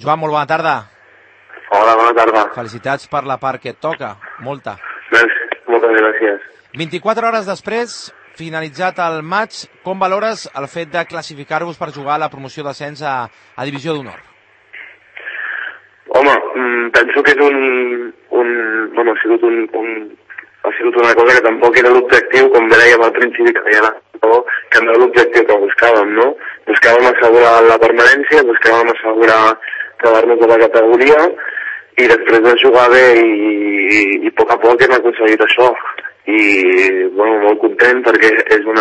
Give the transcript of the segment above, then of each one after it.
Joan, molt bona tarda. Hola, bona tarda. Felicitats per la part que et toca, molta. Moltes gràcies. 24 hores després, finalitzat el maig, com valores el fet de classificar-vos per jugar a la promoció d'ascens a Divisió d'Honor? Home, penso que és ha sigut una cosa que tampoc era l'objectiu, com dèiem al principi, que no era l'objectiu que buscàvem, no? Buscàvem assegurar la permanència, buscàvem assegurar quedar-nos a la categoria i després de jugar bé i a poc a poc hem aconseguit això. I, bueno, molt content perquè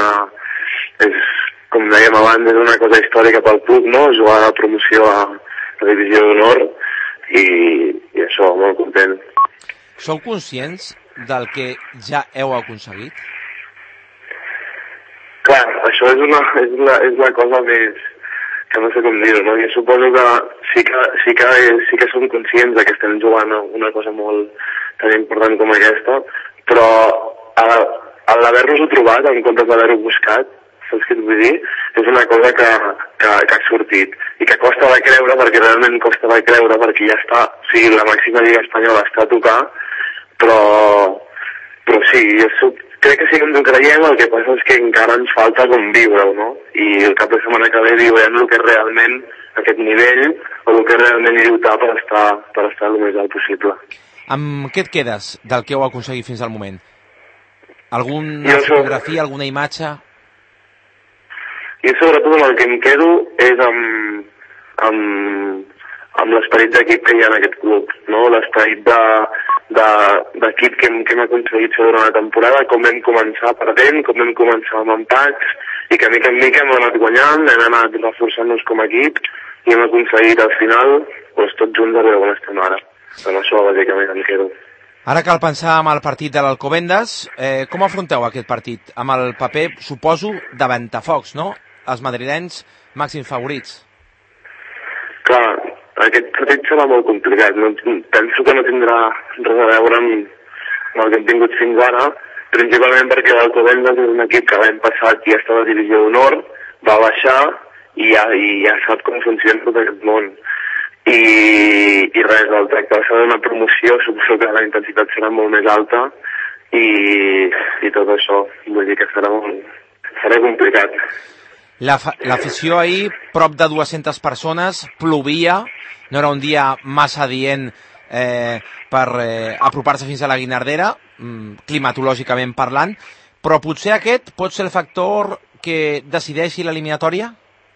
com dèiem abans, és una cosa històrica pel club, no? Jugar a la promoció a la Divisió d'Honor i això, molt content. Sou conscients del que ja heu aconseguit? Clar, això és la cosa més que no sé com dir-ho, no? Jo suposo que sí que som conscients que estem jugant a una cosa molt tan important com aquesta, però l'haver-nos-ho trobat en comptes d'haver-ho buscat, saps què et vull dir? És una cosa que ha sortit i que costa de creure, perquè realment costa de creure, perquè ja està, o sigui, la màxima lliga espanyola està a tocar, però sí, crec que sí que ens ho creiem, el que passa és que encara ens falta com viure-ho, no? I el cap de setmana que ve viurem el que és realment aquest nivell, o el que és realment lluitar per estar el més alt possible. Amb què et quedes del que heu aconseguit fins al moment? Alguna fotografia, alguna imatge? Jo sobretot amb el que em quedo és amb l'esperit d'equip que hi ha en aquest club, no? L'esperit d'equip que hem aconseguit fer durant la temporada, com vam començar perdent, com vam començar amb empats, i que mica en mica hem anat guanyant, hem anat reforçant-nos com a equip, i hem aconseguit al final, doncs, tots junts a veure on estem ara. Amb això bàsicament em quedo. Ara cal pensar en el partit de l'Alcobendas. Com afronteu aquest partit? Amb el paper, suposo, de ventafocs, no? Els madrilenys màxims favorits. Clar, aquest partit serà molt complicat. Penso que no tindrà res a veure amb el que hem tingut fins ara, principalment perquè l'Alcobendas és un equip que l'any passat ja estava a Divisió d'Honor, va baixar i ja sap com funciona tot aquest món. I res, el tracte serà una promoció, suposo que la intensitat serà molt més alta i tot això, vull dir que serà complicat. L'afició ahir, prop de 200 persones, plovia, no era un dia massa adient per apropar-se fins a la Guinardera, climatològicament parlant, però potser aquest pot ser el factor que decideixi l'eliminatòria?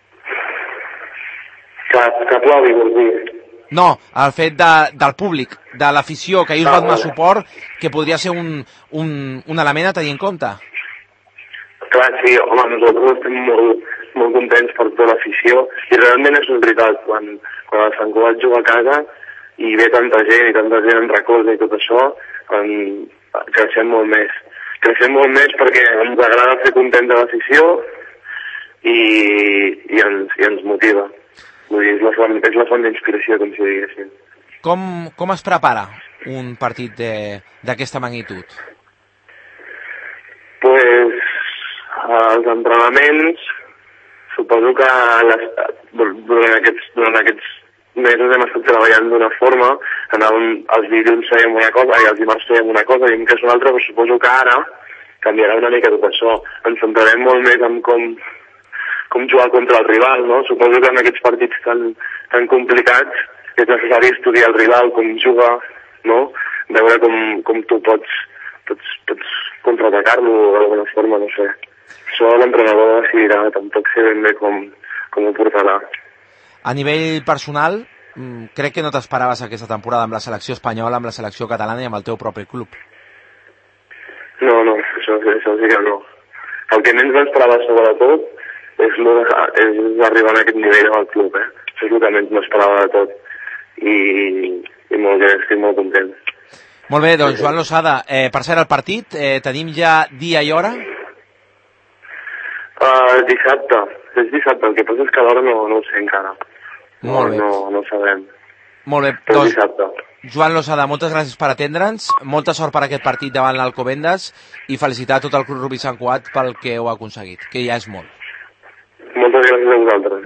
Que plovi, vols dir? No, el fet del públic, de l'afició, que ahir us va donar suport, que podria ser un element a tenir en compte. Clar, sí, home, nosaltres estem molt contents per tota l'afició, i realment és veritat, quan el Sant Cugat juga a casa i ve tanta gent en recolza i tot això, creixem molt més. Creixem molt més perquè ens agrada fer contents a l'afició i ens motiva. Vull dir, és la font d'inspiració, com si diguéssim. Com es prepara un partit d'aquesta magnitud? Pues, els entrenaments, suposo que durant aquests mesos hem estat treballant d'una forma, els dilluns fèiem una cosa i els dimarts fèiem una cosa, i que és una altra, però suposo que ara canviarà una mica tot això. Ens centrarem molt més en com jugar contra el rival, no? Suposo que en aquests partits tan complicats és necessari estudiar el rival, com juga, no? Veure com tu pots contraatacar-lo d'alguna forma, no sé. Això l'entrenador decidirà, tampoc sé ben bé com ho portarà. A nivell personal, crec que no t'esperaves aquesta temporada amb la selecció espanyola, amb la selecció catalana i amb el teu propi club. No, això sí que no. El que menys m'esperava sobretot és arribar a aquest nivell amb el club, Això és el que menys m'esperava de tot. I molt bé, estic molt content. Molt bé, doncs Joan Losada, per cert, el partit, tenim ja dia i hora? Dissabte, és dissabte, el que passa és que l'hora no ho sé encara. Molt bé. No ho sabem. Molt bé, però doncs dissabte. Joan Losada, moltes gràcies per atendre'ns, molta sort per aquest partit davant l'Alcobendas i felicitar tot el Club Rugby Sant Cugat pel que heu aconseguit, que ja és molt. Moltes gràcies a vosaltres.